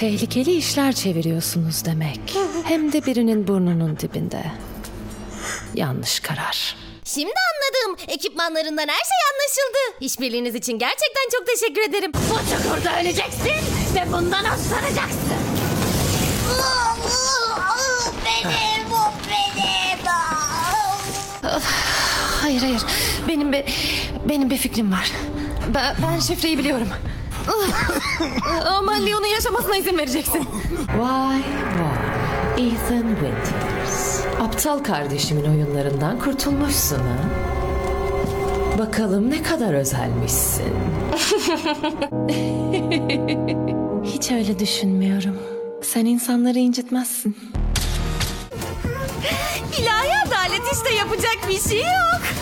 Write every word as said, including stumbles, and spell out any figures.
Tehlikeli işler çeviriyorsunuz demek. Hem de birinin burnunun dibinde. Yanlış karar. Şimdi anladım. Ekipmanlarından her şey anlaşıldı. İşbirliğiniz için gerçekten çok teşekkür ederim. Bu çukurda öleceksin ve bundan hoşlanacaksın. Benim bu benim. Hayır hayır. Benim bir, benim bir fikrim var. Ben, ben şifreyi biliyorum. Aman Leon'un yaşamasına izin vereceksin. Vay vay. Ethan Winters. Aptal kardeşimin oyunlarından kurtulmuşsun ha? Bakalım ne kadar özelmişsin. Hiç öyle düşünmüyorum. Sen insanları incitmezsin. İlahi adalet işte, yapacak bir şey yok.